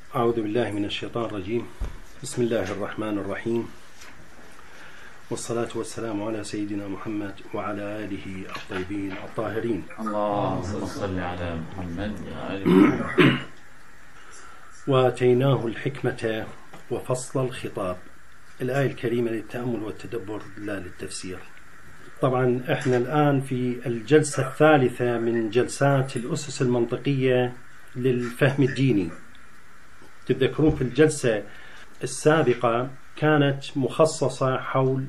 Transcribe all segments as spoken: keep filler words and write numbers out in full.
أعوذ بالله من الشيطان الرجيم. بسم الله الرحمن الرحيم، والصلاة والسلام على سيدنا محمد وعلى آله الطيبين الطاهرين. اللهم صل على محمد وآله. وآتيناه الحكمة وفصل الخطاب، الآية الكريمة للتأمل والتدبر لا للتفسير. طبعا احنا الآن في الجلسة الثالثة من جلسات الأسس المنطقية للفهم الديني. تتذكرون في الجلسة السابقة كانت مخصصة حول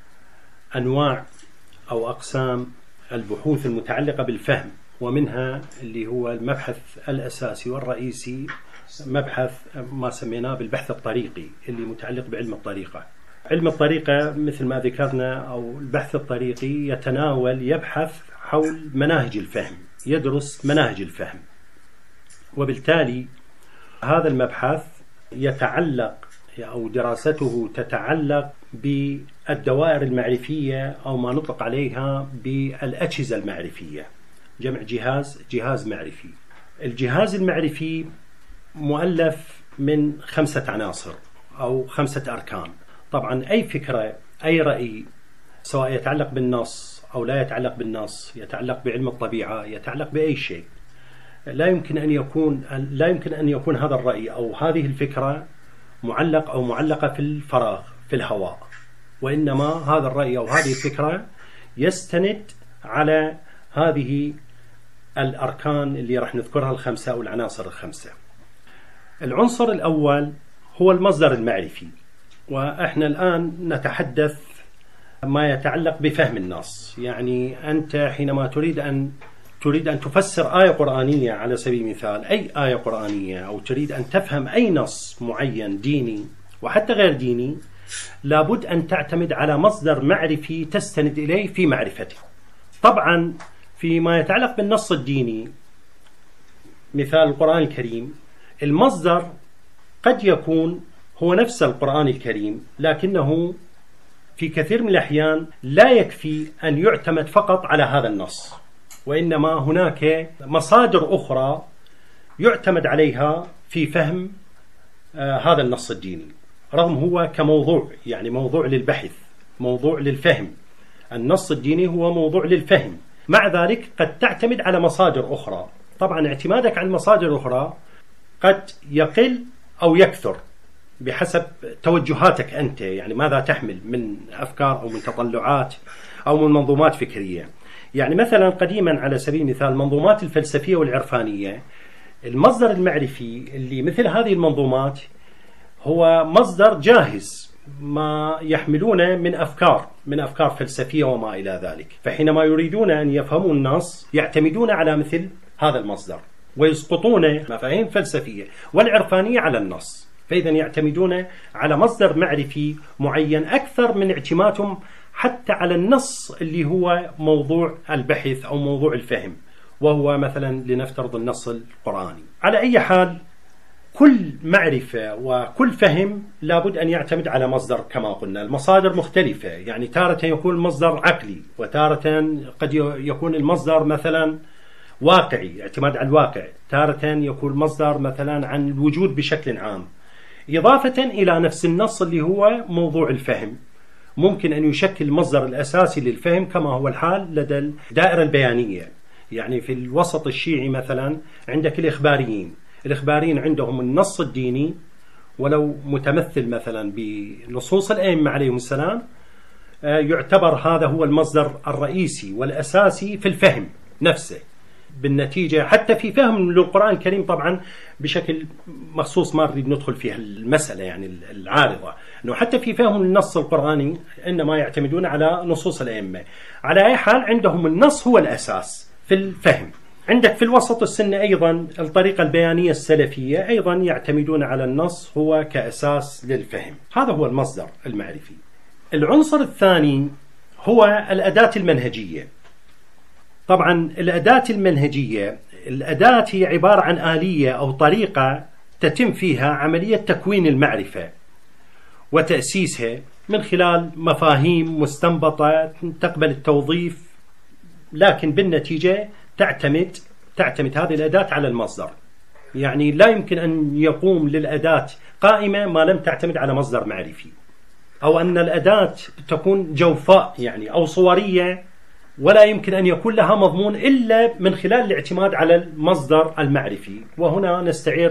أنواع أو أقسام البحوث المتعلقة بالفهم، ومنها اللي هو المبحث الأساسي والرئيسي مبحث ما سميناه بالبحث الطريقي اللي متعلق بعلم الطريقة. علم الطريقة مثل ما ذكرنا أو البحث الطريقي يتناول يبحث حول مناهج الفهم، يدرس مناهج الفهم، وبالتالي هذا المبحث يتعلق أو دراسته تتعلق بالدوائر المعرفية أو ما نطلق عليها بالأجهزة المعرفية، جمع جهاز جهاز معرفي. الجهاز المعرفي مؤلف من خمسة عناصر أو خمسة أركان. طبعا أي فكرة أي رأي سواء يتعلق بالنص أو لا يتعلق بالنص، يتعلق بعلم الطبيعة، يتعلق بأي شيء، لا يمكن أن يكون لا يمكن أن يكون هذا الرأي أو هذه الفكرة معلق أو معلقة في الفراغ في الهواء، وإنما هذا الرأي أو هذه الفكرة يستند على هذه الأركان اللي راح نذكرها الخمسة أو العناصر الخمسة. العنصر الأول هو المصدر المعرفي، وإحنا الآن نتحدث ما يتعلق بفهم النص. يعني أنت حينما تريد أن تريد أن تفسر آية قرآنية على سبيل المثال، أي آية قرآنية، أو تريد أن تفهم أي نص معين ديني وحتى غير ديني، لابد أن تعتمد على مصدر معرفي تستند إليه في معرفته. طبعا فيما يتعلق بالنص الديني مثال القرآن الكريم، المصدر قد يكون هو نفس القرآن الكريم، لكنه في كثير من الأحيان لا يكفي أن يعتمد فقط على هذا النص، وإنما هناك مصادر أخرى يعتمد عليها في فهم آه هذا النص الديني، رغم هو كموضوع يعني موضوع للبحث، موضوع للفهم. النص الديني هو موضوع للفهم، مع ذلك قد تعتمد على مصادر أخرى. طبعا اعتمادك على المصادر الأخرى قد يقل أو يكثر بحسب توجهاتك أنت، يعني ماذا تحمل من أفكار أو من تطلعات أو من منظومات فكرية. يعني مثلا قديما على سبيل المثال المنظومات الفلسفية والعرفانية، المصدر المعرفي اللي مثل هذه المنظومات هو مصدر جاهز، ما يحملونه من أفكار من أفكار فلسفية وما إلى ذلك. فحينما يريدون أن يفهموا النص يعتمدون على مثل هذا المصدر ويسقطون مفاهيم فلسفية والعرفانية على النص، فإذا يعتمدون على مصدر معرفي معين أكثر من اعتمادهم حتى على النص اللي هو موضوع البحث أو موضوع الفهم، وهو مثلا لنفترض النص القرآني. على أي حال كل معرفة وكل فهم لابد أن يعتمد على مصدر. كما قلنا المصادر مختلفة، يعني تارة يكون المصدر عقلي، وتارة قد يكون المصدر مثلا واقعي، اعتماد على الواقع، تارة يكون المصدر مثلا عن الوجود بشكل عام، إضافة إلى نفس النص اللي هو موضوع الفهم. ممكن أن يشكل المصدر الأساسي للفهم كما هو الحال لدى الدائرة البيانية. يعني في الوسط الشيعي مثلا عندك الإخباريين، الإخباريين عندهم النص الديني ولو متمثل مثلا بنصوص الأئمة عليهم السلام، يعتبر هذا هو المصدر الرئيسي والأساسي في الفهم نفسه. بالنتيجة حتى في فهم للقرآن الكريم طبعا بشكل مخصوص ما نريد ندخل فيها المسألة يعني العارضة، أنه حتى في فهم النص القرآني إنما يعتمدون على نصوص الأئمة. على أي حال عندهم النص هو الأساس في الفهم. عندك في الوسط السنة أيضا الطريقة البيانية السلفية أيضا يعتمدون على النص هو كأساس للفهم. هذا هو المصدر المعرفي. العنصر الثاني هو الأداة المنهجية. طبعا الأداة المنهجية، الأداة هي عبارة عن آلية أو طريقة تتم فيها عملية تكوين المعرفة وتأسيسها من خلال مفاهيم مستنبطة تقبل التوظيف، لكن بالنتيجة تعتمد تعتمد هذه الأداة على المصدر. يعني لا يمكن أن يقوم للأداة قائمة ما لم تعتمد على مصدر معرفي، أو أن الأداة تكون جوفاء يعني أو صورية ولا يمكن أن يكون لها مضمون إلا من خلال الاعتماد على المصدر المعرفي. وهنا نستعير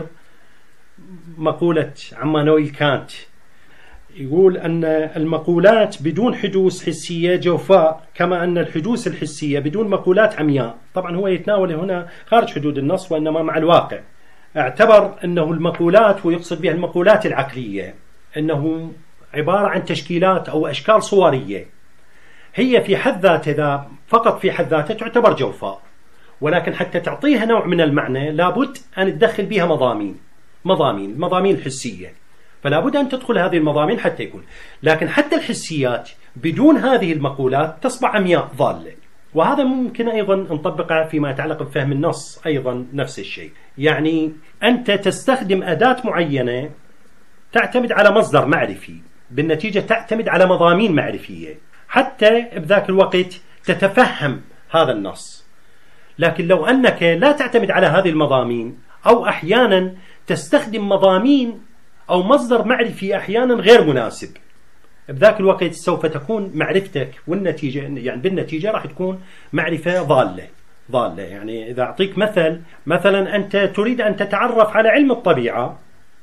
مقولة عمانويل كانت، يقول أن المقولات بدون حدوث حسية جوفاء، كما أن الحدوث الحسية بدون مقولات عمياء. طبعا هو يتناول هنا خارج حدود النص وإنما مع الواقع. اعتبر أنه المقولات، ويقصد بها المقولات العقلية، أنه عبارة عن تشكيلات أو أشكال صورية هي في حد ذاتها فقط في حد ذاتها تعتبر جوفاء، ولكن حتى تعطيها نوع من المعنى لابد أن تدخل بها مضامين مضامين مضامين الحسية، فلا بد أن تدخل هذه المضامين حتى يكون. لكن حتى الحسيات بدون هذه المقولات تصبح عمياء ضالة. وهذا ممكن أيضا نطبقه فيما يتعلق بفهم النص، أيضا نفس الشيء. يعني أنت تستخدم أداة معينة تعتمد على مصدر معرفي، بالنتيجة تعتمد على مضامين معرفية حتى بذاك الوقت تتفهم هذا النص. لكن لو أنك لا تعتمد على هذه المضامين، أو أحيانا تستخدم مضامين أو مصدر معرفي أحيانا غير مناسب، بذاك الوقت سوف تكون معرفتك والنتيجة يعني بالنتيجة راح تكون معرفة ضالة ضالة. يعني إذا أعطيك مثل، مثلا أنت تريد أن تتعرف على علم الطبيعة،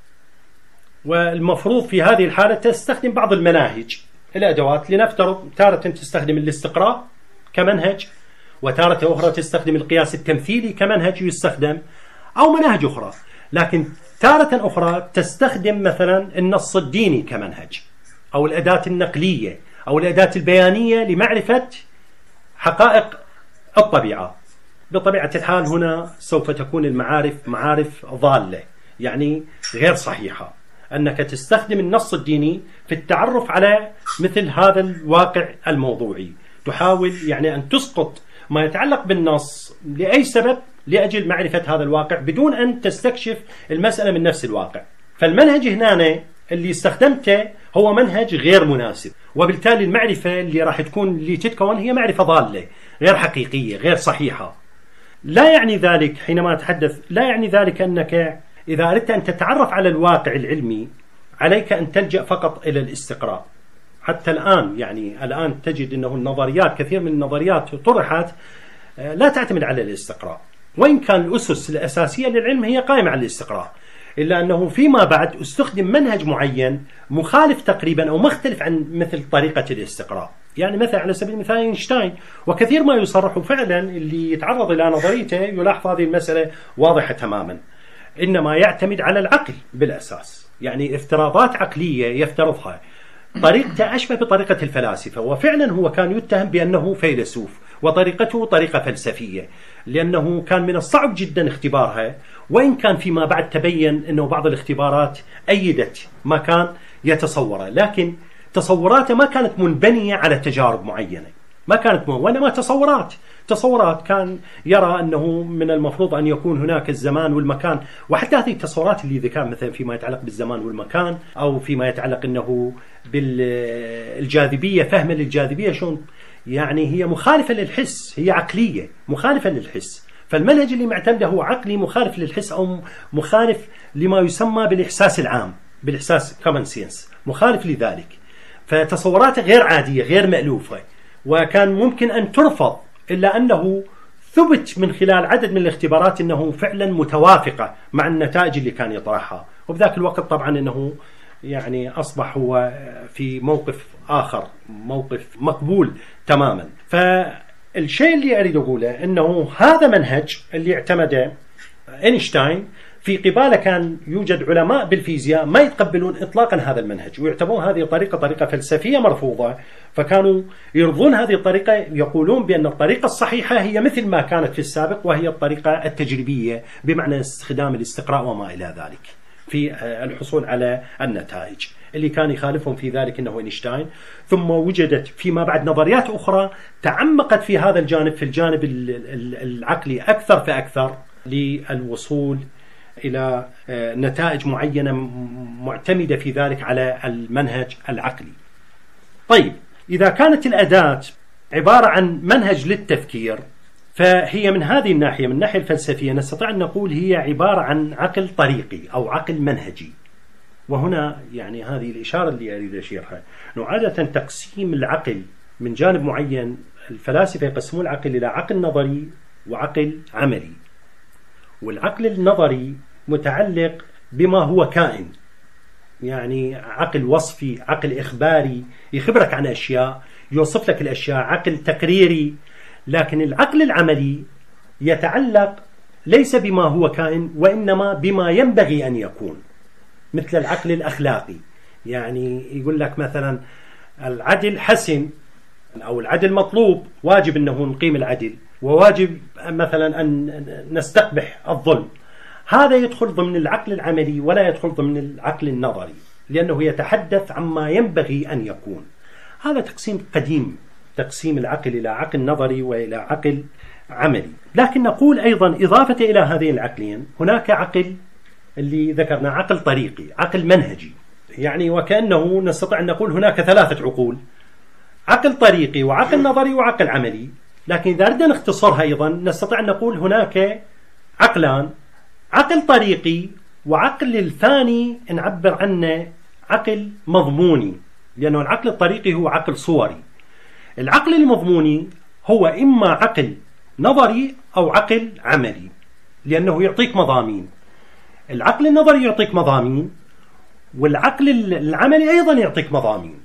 والمفروض في هذه الحالة تستخدم بعض المناهج الأدوات. لنفترض تارة تستخدم الاستقراء كمنهج، وتارة أخرى تستخدم القياس التمثيلي كمنهج يستخدم، أو مناهج أخرى. لكن تارة أخرى تستخدم مثلا النص الديني كمنهج، أو الأداة النقلية أو الأداة البيانية لمعرفة حقائق الطبيعة. بطبيعة الحال هنا سوف تكون المعارف معارف ضالة، يعني غير صحيحة، أنك تستخدم النص الديني في التعرف على مثل هذا الواقع الموضوعي، تحاول يعني أن تسقط ما يتعلق بالنص لأي سبب لأجل معرفة هذا الواقع بدون أن تستكشف المسألة من نفس الواقع. فالمنهج هنا اللي استخدمته هو منهج غير مناسب، وبالتالي المعرفة اللي راح تكون اللي تتكون هي معرفة ضالة غير حقيقية غير صحيحة. لا يعني ذلك حينما أتحدث لا يعني ذلك أنك إذا أردت أن تتعرف على الواقع العلمي عليك أن تلجأ فقط إلى الاستقراء. حتى الآن يعني الآن تجد أنه النظريات كثير من النظريات طرحت لا تعتمد على الاستقراء، وإن كان الأسس الأساسية للعلم هي قائمة على الاستقراء، إلا أنه فيما بعد استخدم منهج معين مخالف تقريبا أو مختلف عن مثل طريقة الاستقراء. يعني مثلا على سبيل المثال أينشتاين، وكثير ما يصرح فعلا اللي يتعرض إلى نظريته يلاحظ هذه المسألة واضحة تماما، إنما يعتمد على العقل بالأساس، يعني افتراضات عقلية يفترضها. طريقته أشبه بطريقة الفلاسفة، وفعلا هو كان يتهم بأنه فيلسوف، وطريقته طريقة فلسفية، لأنه كان من الصعب جدا اختبارها، وإن كان فيما بعد تبين أنه بعض الاختبارات أيدت ما كان يتصوره، لكن تصوراته ما كانت منبنية على تجارب معينة، ما كانت مو... وإنما تصورات تصورات كان يرى أنه من المفروض أن يكون هناك الزمان والمكان. وحتى هذه التصورات اللي ذكر مثلا فيما يتعلق بالزمان والمكان، أو فيما يتعلق أنه بالجاذبية، فهم للجاذبية شون، يعني هي مخالفة للحس، هي عقلية مخالفة للحس. فالمنهج اللي معتمده هو عقلي مخالف للحس، أو مخالف لما يسمى بالإحساس العام، بالإحساس common sense، مخالف لذلك. فتصوراته غير عادية غير مألوفة، وكان ممكن أن ترفض، إلا أنه ثبت من خلال عدد من الاختبارات أنه فعلا متوافقة مع النتائج اللي كان يطرحها. وبذاك الوقت طبعا أنه يعني أصبح هو في موقف آخر، موقف مقبول تماما. فالشيء اللي أريد أقوله أنه هذا منهج اللي اعتمده أينشتاين، في قباله كان يوجد علماء بالفيزياء ما يتقبلون إطلاقا هذا المنهج، ويعتبرون هذه الطريقة طريقة فلسفية مرفوضة، فكانوا يرضون هذه الطريقة، يقولون بأن الطريقة الصحيحة هي مثل ما كانت في السابق، وهي الطريقة التجريبية بمعنى استخدام الاستقراء وما إلى ذلك في الحصول على النتائج. اللي كان يخالفهم في ذلك أنه أينشتاين. ثم وجدت فيما بعد نظريات أخرى تعمقت في هذا الجانب، في الجانب العقلي أكثر فأكثر، للوصول إلى نتائج معينة معتمدة في ذلك على المنهج العقلي. طيب، إذا كانت الأداة عبارة عن منهج للتفكير، فهي من هذه الناحية، من الناحية الفلسفية، نستطيع أن نقول هي عبارة عن عقل طريقي أو عقل منهجي. وهنا يعني هذه الإشارة اللي أريد أشيرها، أنه عادة تقسيم العقل من جانب معين، الفلاسفة يقسمون العقل إلى عقل نظري وعقل عملي. والعقل النظري متعلق بما هو كائن، يعني عقل وصفي، عقل إخباري، يخبرك عن أشياء، يوصف لك الأشياء، عقل تقريري. لكن العقل العملي يتعلق ليس بما هو كائن وإنما بما ينبغي أن يكون، مثل العقل الأخلاقي. يعني يقول لك مثلا العدل حسن أو العدل مطلوب، واجب أنه نقيم العدل، وواجب مثلا أن نستقبح الظلم. هذا يدخل ضمن العقل العملي ولا يدخل ضمن العقل النظري، لأنه يتحدث عما ينبغي أن يكون. هذا تقسيم قديم، تقسيم العقل إلى عقل نظري وإلى عقل عملي. لكن نقول أيضا إضافة إلى هذين العقلين هناك عقل اللي ذكرنا، عقل طريقي، عقل منهجي. يعني وكأنه نستطيع أن نقول هناك ثلاثة عقول، عقل طريقي وعقل نظري وعقل عملي. لكن إذا أردنا نختصرها أيضا نستطيع أن نقول هناك عقلان، عقل طريقي وعقل الثاني نعبر عنه عقل مضموني، لأنه العقل الطريقي هو عقل صوري. العقل المضموني هو إما عقل نظري أو عقل عملي، لأنه يعطيك مضامين. العقل النظري يعطيك مضامين، والعقل العملي أيضا يعطيك مضامين.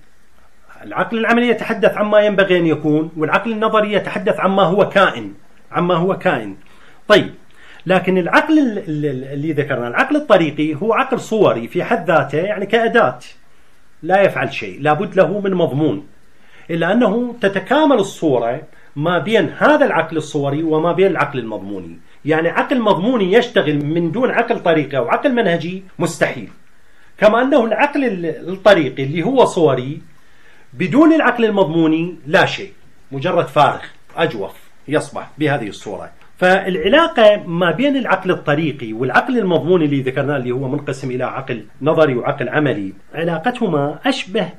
العقل العملي يتحدث عما ينبغي أن يكون، والعقل النظري يتحدث عما هو كائن، عما هو كائن. طيب، لكن العقل اللي ذكرنا، العقل الطريقي، هو عقل صوري في حد ذاته، يعني كأداة لا يفعل شيء، لابد له من مضمون، إلا أنه تتكامل الصورة ما بين هذا العقل الصوري وما بين العقل المضموني. يعني عقل مضموني يشتغل من دون عقل طريقي أو عقل منهجي مستحيل، كما أنه العقل الطريقي اللي هو صوري بدون العقل المضموني لا شيء، مجرد فارغ أجوف يصبح بهذه الصورة. فالعلاقة ما بين العقل الطريقي والعقل المضموني اللي ذكرناه، اللي هو منقسم إلى عقل نظري وعقل عملي، علاقتهما أشبه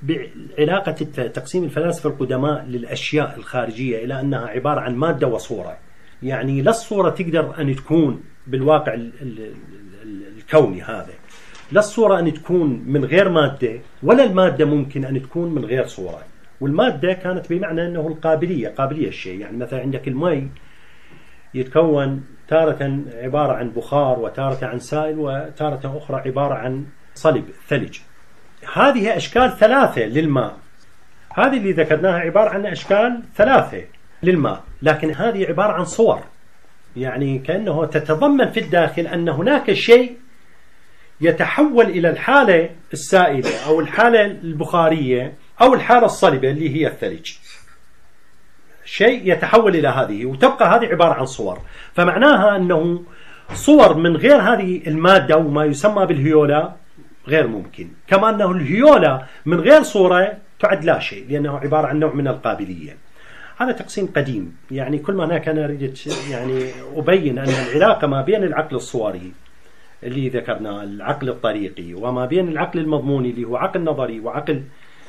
بعلاقة تقسيم الفلاسفة القدماء للأشياء الخارجية إلى أنها عبارة عن مادة وصورة. يعني لا الصورة تقدر أن تكون بالواقع الكوني هذا، لا الصورة أن تكون من غير مادة، ولا المادة ممكن أن تكون من غير صورة. والمادة كانت بمعنى أنه القابلية، قابلية الشيء. يعني مثلا عندك الماء يتكون تارة عبارة عن بخار، وتارة عن سائل، وتارة أخرى عبارة عن صلب ثلج. هذه أشكال ثلاثة للماء، هذه اللي ذكرناها عبارة عن أشكال ثلاثة للماء، لكن هذه عبارة عن صور. يعني كأنه تتضمن في الداخل أن هناك شيء يتحول إلى الحالة السائلة أو الحالة البخارية أو الحالة الصلبة اللي هي الثلج. شيء يتحول إلى هذه، وتبقى هذه عبارة عن صور. فمعناها أنه صور من غير هذه المادة وما يسمى بالهيولا غير ممكن، كما أنه الهيولا من غير صورة تعد لا شيء، لأنه عبارة عن نوع من القابلية. هذا تقسيم قديم. يعني كل ما هناك أنا أريد يعني أبين أن العلاقة ما بين العقل الصوري اللي ذكرنا، العقل الطريقي، وما بين العقل المضموني اللي هو عقل نظري وعقل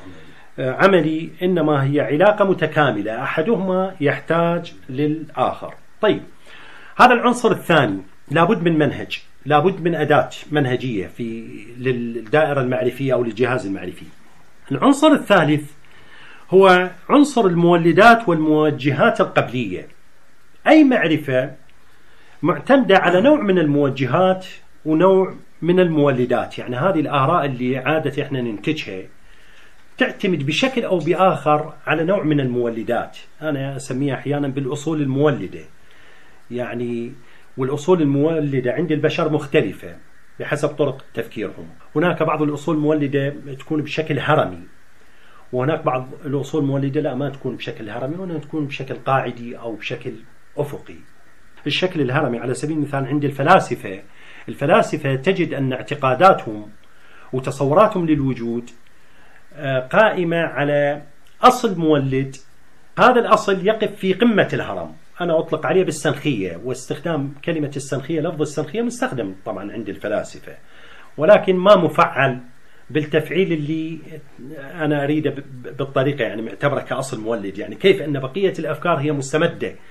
عملي، إنما هي علاقة متكاملة، أحدهما يحتاج للآخر. طيب، هذا العنصر الثاني، لابد من منهج، لابد من أداة منهجية في للدائرة المعرفية أو للجهاز المعرفي. العنصر الثالث هو عنصر المولدات والموجهات القبلية. أي معرفة معتمدة على نوع من الموجهات ونوع من المولدات. يعني هذه الآراء اللي عادة إحنا ننتجها تعتمد بشكل أو بآخر على نوع من المولدات. أنا أسميها أحيانا بالأصول المولدة. يعني والأصول المولدة عند البشر مختلفة بحسب طرق تفكيرهم. هناك بعض الأصول المولدة تكون بشكل هرمي، وهناك بعض الأصول المولدة لا ما تكون بشكل هرمي، وهنا تكون بشكل قاعدي أو بشكل أفقي. الشكل الهرمي على سبيل المثال عند الفلاسفة، الفلاسفة تجد أن اعتقاداتهم وتصوراتهم للوجود قائمة على أصل مولد. هذا الأصل يقف في قمة الهرم. أنا أطلق عليه بالسنخية، واستخدام كلمة السنخية، لفظ السنخية مستخدم طبعا عند الفلاسفة، ولكن ما مفعل بالتفعيل اللي أنا أريده بالطريقة، يعني معتبره كأصل مولد. يعني كيف أن بقية الأفكار هي مستمدة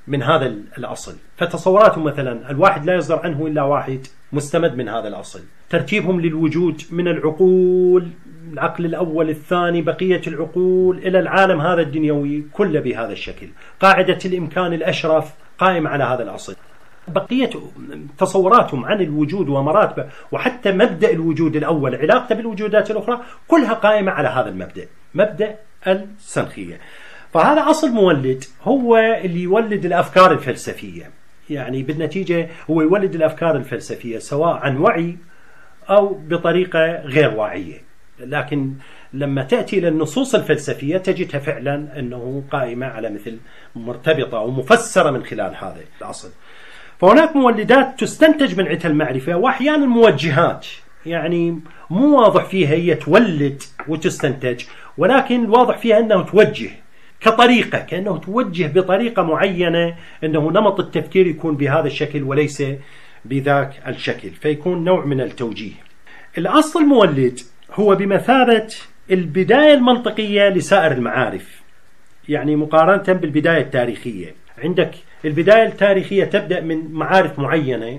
من هذا الأصل. فتصوراتهم مثلا الواحد لا يصدر عنه إلا واحد مستمد من هذا الأصل. ترتيبهم للوجود من العقول، العقل الأول الثاني بقية العقول إلى العالم هذا الدنيوي كله بهذا الشكل. قاعدة الإمكان الأشرف قائم على هذا الأصل. بقية تصوراتهم عن الوجود ومراتبه وحتى مبدأ الوجود الأول علاقته بالوجودات الأخرى كلها قائمة على هذا المبدأ، مبدأ السنخية. فهذا أصل مولد هو اللي يولد الأفكار الفلسفية، يعني بالنتيجة هو يولد الأفكار الفلسفية سواء عن وعي أو بطريقة غير واعية. لكن لما تأتي للنصوص الفلسفية تجدها فعلا أنه قائمة على مثل مرتبطة ومفسرة من خلال هذا الأصل. فهناك مولدات تستنتج من عدة المعرفة، وأحيانا موجهات، يعني مو واضح فيها هي تولد وتستنتج، ولكن الواضح فيها أنه توجه كطريقة، كأنه توجه بطريقة معينة، أنه نمط التفكير يكون بهذا الشكل وليس بذاك الشكل، فيكون نوع من التوجيه. الأصل المولد هو بمثابة البداية المنطقية لسائر المعارف، يعني مقارنة بالبداية التاريخية. عندك البداية التاريخية تبدأ من معارف معينة،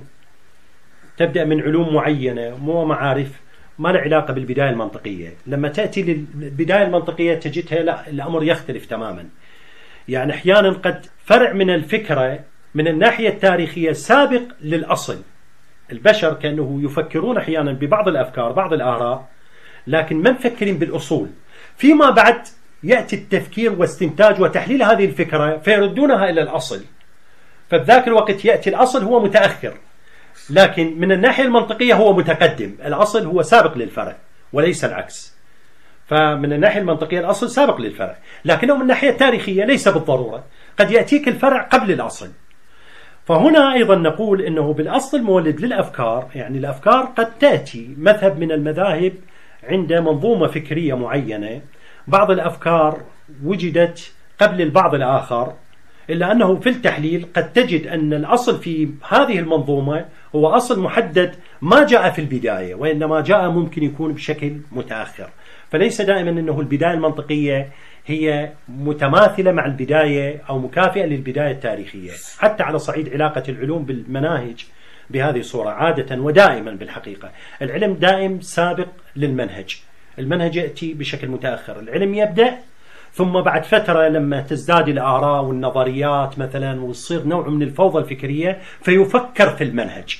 تبدأ من علوم معينة، مو معارف ما له علاقة بالبداية المنطقية. لما تأتي للبداية المنطقية تجدها لا، الأمر يختلف تماما. يعني أحيانا قد فرع من الفكرة من الناحية التاريخية سابق للأصل. البشر كأنه يفكرون أحيانا ببعض الأفكار بعض الآراء، لكن ما مفكرين بالأصول. فيما بعد يأتي التفكير واستنتاج وتحليل هذه الفكرة فيردونها إلى الأصل، فبذاك الوقت يأتي الأصل هو متأخر، لكن من الناحية المنطقية هو متقدم. الأصل هو سابق للفرع وليس العكس. فمن الناحية المنطقية الأصل سابق للفرع، لكنه من الناحية التاريخية ليس بالضرورة، قد يأتيك الفرع قبل الأصل. فهنا أيضا نقول أنه بالأصل المولد للأفكار، يعني الأفكار قد تأتي مذهب من المذاهب عند منظومة فكرية معينة، بعض الأفكار وجدت قبل البعض الآخر، إلا أنه في التحليل قد تجد أن الأصل في هذه المنظومة هو أصل محدد ما جاء في البداية، وإنما جاء ممكن يكون بشكل متأخر. فليس دائما أنه البداية المنطقية هي متماثلة مع البداية أو مكافئة للبداية التاريخية، حتى على صعيد علاقة العلوم بالمناهج بهذه الصورة. عادة ودائما بالحقيقة العلم دائم سابق للمنهج، المنهج يأتي بشكل متأخر. العلم يبدأ ثم بعد فترة لما تزداد الآراء والنظريات مثلا ويصير نوع من الفوضى الفكرية فيفكر في المنهج.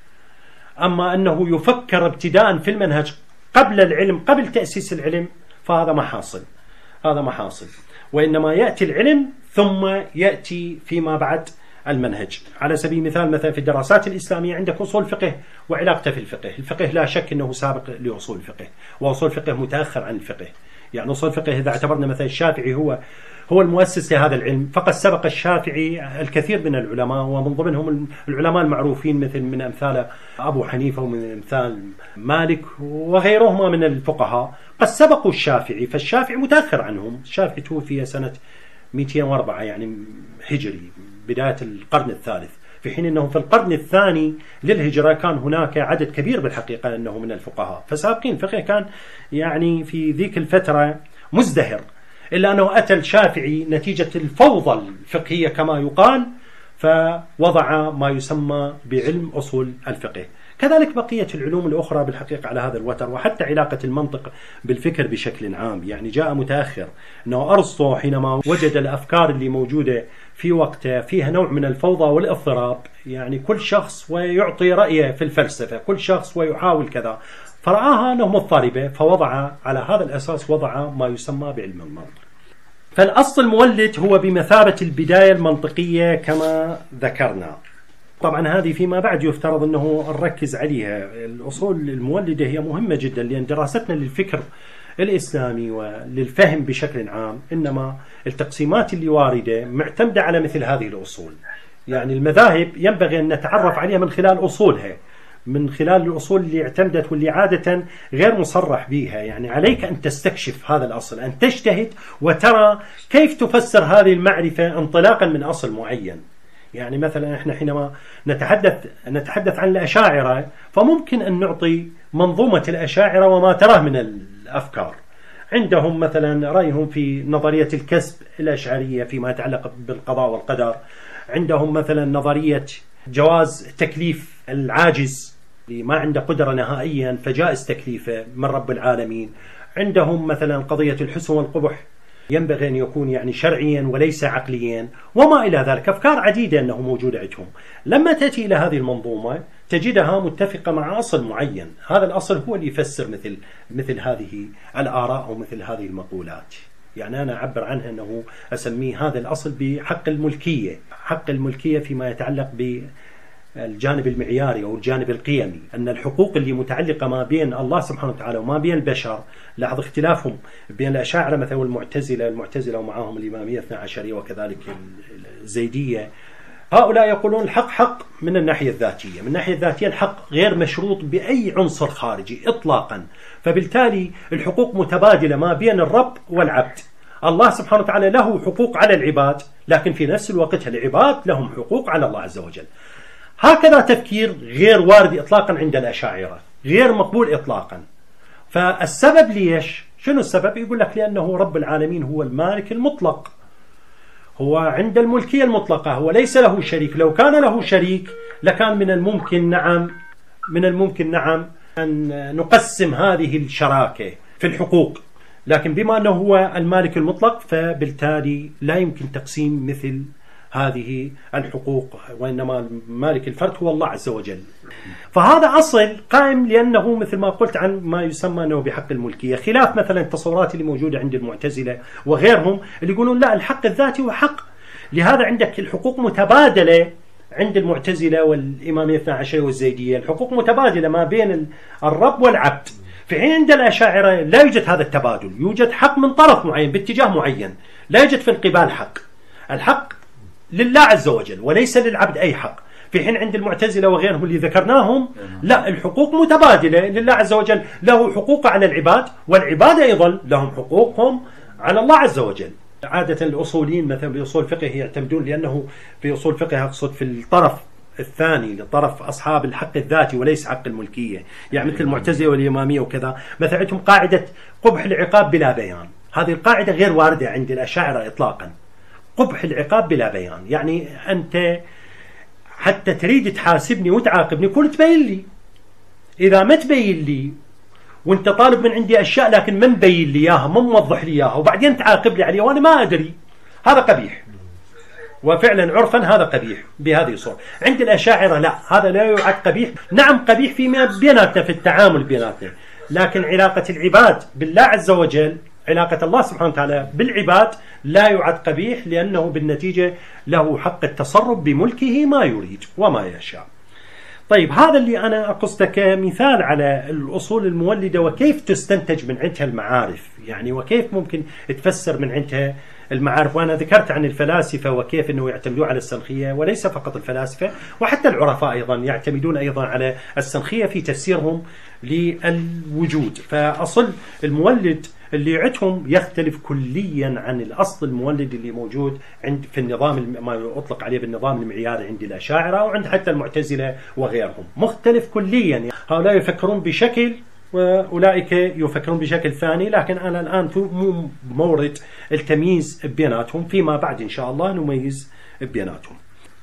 أما أنه يفكر ابتداء في المنهج قبل العلم، قبل تأسيس العلم، فهذا ما حاصل، هذا ما حاصل. وإنما يأتي العلم ثم يأتي فيما بعد المنهج. على سبيل المثال مثلا في الدراسات الإسلامية عندك أصول الفقه وعلاقته في الفقه. الفقه لا شك أنه سابق لأصول الفقه، وأصول الفقه متأخر عن الفقه. يعني أصول الفقه إذا اعتبرنا مثلا الشافعي هو هو المؤسس لهذا العلم، فقد سبق الشافعي الكثير من العلماء، ومن ضمنهم العلماء المعروفين مثل من أمثال أبو حنيفة ومن أمثال مالك وغيرهما من الفقهاء قد سبقوا الشافعي. فالشافعي متأخر عنهم. الشافعي توفي سنة مئتين وأربعة يعني هجري، بداية القرن الثالث، في حين أنه في القرن الثاني للهجرة كان هناك عدد كبير بالحقيقة أنه من الفقهاء، فسابقين. الفقه كان يعني في ذيك الفترة مزدهر، إلا أنه أتى الشافعي نتيجة الفوضى الفقهية كما يقال، فوضع ما يسمى بعلم أصول الفقه. كذلك بقية العلوم الأخرى بالحقيقة على هذا الوتر، وحتى علاقة المنطق بالفكر بشكل عام يعني جاء متأخر. أنه أرسطو حينما وجد الأفكار اللي موجودة في وقته فيها نوع من الفوضى والاضطراب، يعني كل شخص ويعطي رأيه في الفلسفة، كل شخص ويحاول كذا، فرآها أنه مضطربة، فوضع على هذا الأساس وضع ما يسمى بعلم المنطق. فالأصل المولد هو بمثابة البداية المنطقية كما ذكرنا. طبعا هذه فيما بعد يفترض أنه نركز عليها. الأصول المولدة هي مهمة جدا، لأن دراستنا للفكر الإسلامي وللفهم بشكل عام إنما التقسيمات اللي واردة معتمدة على مثل هذه الأصول. يعني المذاهب ينبغي أن نتعرف عليها من خلال أصولها، من خلال الأصول اللي اعتمدت واللي عادة غير مصرح بها. يعني عليك أن تستكشف هذا الأصل، أن تجتهد وترى كيف تفسر هذه المعرفة انطلاقا من أصل معين. يعني مثلا احنا حينما نتحدث نتحدث عن الأشاعرة، فممكن أن نعطي منظومة الأشاعرة وما تراه من الأفكار. عندهم مثلا رأيهم في نظرية الكسب الأشعرية فيما يتعلق بالقضاء والقدر، عندهم مثلا نظرية جواز تكليف العاجز اللي ما عنده قدرة نهائيا فجائز تكليفه من رب العالمين. عندهم مثلا قضية الحسن والقبح ينبغي أن يكون يعني شرعيا وليس عقليا وما إلى ذلك. أفكار عديدة أنه موجودة عندهم. لما تأتي إلى هذه المنظومة تجدها متفقة مع أصل معين، هذا الأصل هو اللي يفسر مثل مثل هذه الآراء ومثل هذه المقولات. يعني أنا أعبر عنها أنه أسميه هذا الأصل بحق الملكية، حق الملكية فيما يتعلق بالجانب المعياري أو الجانب القيمي، أن الحقوق اللي متعلقة ما بين الله سبحانه وتعالى وما بين البشر، لاحظ اختلافهم بين الأشاعرة مثلا والمعتزلة، المعتزلة ومعهم الإمامية اثنا عشرية وكذلك الزيدية، هؤلاء يقولون الحق حق من الناحية الذاتية، من الناحية الذاتية الحق غير مشروط بأي عنصر خارجي إطلاقا، فبالتالي الحقوق متبادلة ما بين الرب والعبد. الله سبحانه وتعالى له حقوق على العباد، لكن في نفس الوقت العباد لهم حقوق على الله عز وجل. هكذا تفكير غير وارد إطلاقا عند الأشاعرة، غير مقبول إطلاقا. فالسبب ليش؟ شنو السبب؟ يقول لك لأنه رب العالمين هو المالك المطلق، هو عند الملكية المطلقة، هو ليس له شريك. لو كان له شريك لكان من الممكن نعم من الممكن نعم أن نقسم هذه الشراكة في الحقوق، لكن بما أنه هو المالك المطلق فبالتالي لا يمكن تقسيم مثل هذه الحقوق، وإنما مالك الفرد هو الله عز وجل. فهذا أصل قائم لأنه مثل ما قلت عن ما يسمى أنه بحق الملكية، خلاف مثلا التصورات اللي موجودة عند المعتزلة وغيرهم اللي يقولون لا الحق الذاتي هو حق. لهذا عندك الحقوق متبادلة عند المعتزلة والإمامية اثنا عشرية والزيدية، الحقوق متبادلة ما بين الرب والعبد، في حين عند الأشاعرة لا يوجد هذا التبادل، يوجد حق من طرف معين باتجاه معين، لا يوجد في القبال حق. الحق لله عز وجل وليس للعبد أي حق، في حين عند المعتزلة وغيرهم اللي ذكرناهم لا، الحقوق متبادلة، لله عز وجل له حقوق على العباد والعباد أيضا لهم حقوقهم على الله عز وجل. عادة الأصوليين مثلا بأصول الفقه يعتمدون، لأنه في أصول الفقه أقصد في الطرف الثاني لطرف أصحاب الحق الذاتي وليس حق الملكية، يعني مثل المعتزلة والإمامية وكذا، مثلا عندهم قاعدة قبح العقاب بلا بيان. هذه القاعدة غير واردة عند الأشاعرة إطلاقا، قبح العقاب بلا بيان، يعني أنت حتى تريد تحاسبني وتعاقبني كل تبين لي، إذا ما تبين لي وانت طالب من عندي أشياء لكن ما مبين لي إياها، ما موضح لي إياها، وبعدين تعاقب لي عليها وأنا ما أدري، هذا قبيح، وفعلا عرفا هذا قبيح بهذه الصورة. عند الأشاعرة لا، هذا لا يعد قبيح، نعم قبيح فيما بيناتنا في التعامل بيناتنا، لكن علاقة العباد بالله عز وجل، علاقة الله سبحانه وتعالى بالعباد لا يعد قبيح، لأنه بالنتيجة له حق التصرف بملكه ما يريد وما يشاء. طيب هذا اللي أنا أقصده كمثال على الأصول المولدة وكيف تستنتج من عندها المعارف، يعني وكيف ممكن تفسر من عندها المعارف. وأنا ذكرت عن الفلاسفة وكيف أنه يعتمدون على السنخية، وليس فقط الفلاسفة وحتى العرفاء أيضا يعتمدون أيضا على السنخية في تفسيرهم للوجود. فأصل المولد اللي عندهم يختلف كليا عن الأصل المولد اللي موجود عند في النظام ما يطلق عليه بالنظام المعياري عند الأشاعرة وعند حتى المعتزلة وغيرهم، مختلف كليا. هؤلاء يفكرون بشكل وأولئك يفكرون بشكل ثاني، لكن أنا الآن في مورد التمييز بيناتهم، فيما بعد إن شاء الله نميز بيناتهم.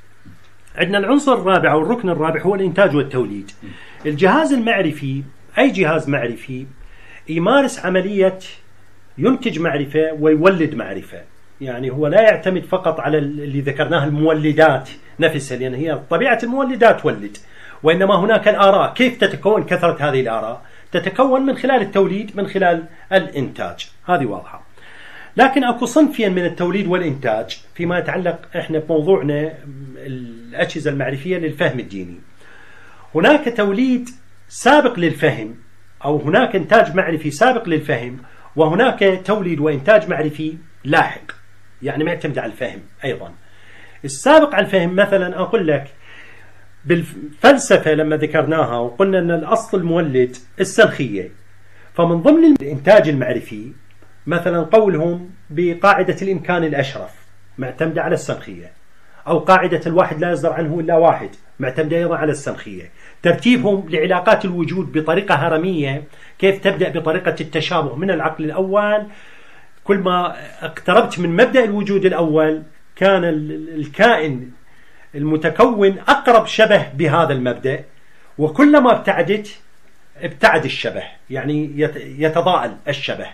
عندنا العنصر الرابع أو الركن الرابع هو الإنتاج والتوليد. الجهاز المعرفي، أي جهاز معرفي يمارس عملية ينتج معرفة ويولد معرفة، يعني هو لا يعتمد فقط على اللي ذكرناه المولدات نفسها، لأن هي طبيعة المولدات تولد، وإنما هناك الآراء. كيف تتكون كثرة هذه الآراء؟ تتكون من خلال التوليد، من خلال الإنتاج، هذه واضحة. لكن أكو صنفين من التوليد والإنتاج فيما يتعلق إحنا بموضوعنا الأجهزة المعرفية للفهم الديني. هناك توليد سابق للفهم، أو هناك إنتاج معرفي سابق للفهم، وهناك توليد وإنتاج معرفي لاحق، يعني ما يعتمد على الفهم أيضا. السابق على الفهم مثلا أقول لك بالفلسفة لما ذكرناها وقلنا أن الأصل المولد السنخية، فمن ضمن الإنتاج المعرفي مثلا قولهم بقاعدة الإمكان الأشرف معتمدة على السنخية، أو قاعدة الواحد لا يصدر عنه إلا واحد معتمدة أيضا على السنخية. ترتيبهم لعلاقات الوجود بطريقة هرمية، كيف تبدأ بطريقة التشابه من العقل الأول، كل ما اقتربت من مبدأ الوجود الأول كان الكائن المتكون أقرب شبه بهذا المبدأ، وكلما ابتعدت ابتعد الشبه، يعني يتضاءل الشبه.